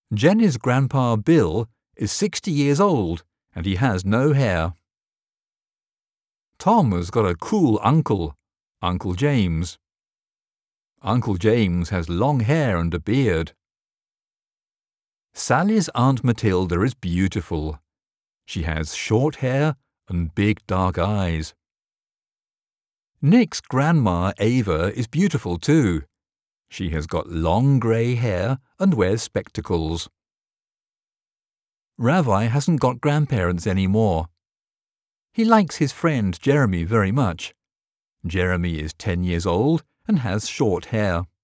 Jenny's grandpa Bill is 60 years old and he has no hair. Tom has got a cool uncle, Uncle James. Uncle James has long hair and a beard. Sally's Aunt Matilda is beautiful. She has short hair and big dark eyes. Nick's grandma Ava is beautiful too. She has got long grey hair and wears spectacles. Ravi hasn't got grandparents anymore. He likes his friend Jeremy very much. Jeremy is 10 years old and has short hair.